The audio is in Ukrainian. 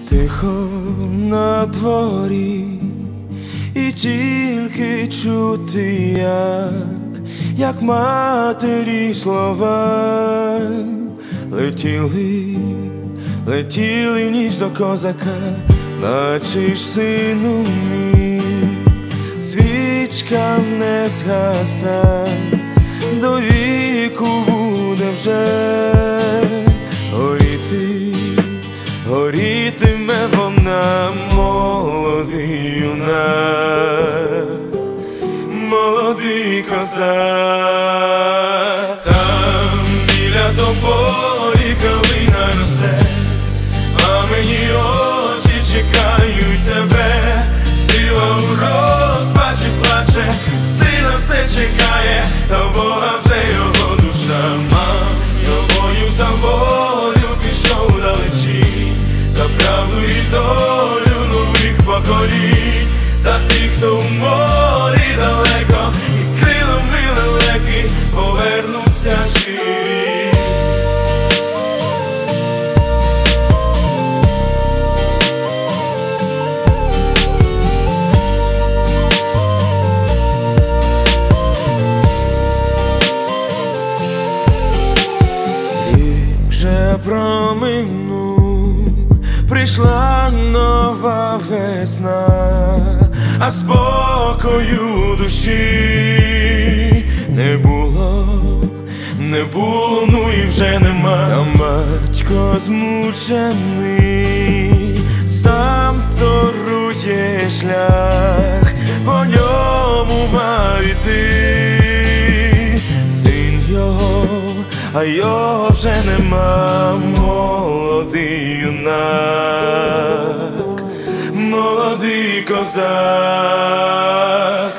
Тихо на дворі, і тільки чути, як матері слова летіли в ніч до козака. Бачиш, сину мій, свічка не згаса, до віку буде вже горітиме вона, молодий юнак, молодий козак. Там біля тополі калина росте, а мені очі чекають тебе. Сила у розпачі плаче, сина все чекає, та Бога вже його душа. Йобою за волю пішов далечі, за правду і долю нових поколінь, за тих, хто в морі далеко і крилами лелеки повернуться живі. Рік вже проминув, прийшла нова весна, а спокою душі не було, ну і вже нема. Та батько змучений, сам торує шлях, по ньому мав іти син його, а його вже нема. Молодий юнак, молодий козак.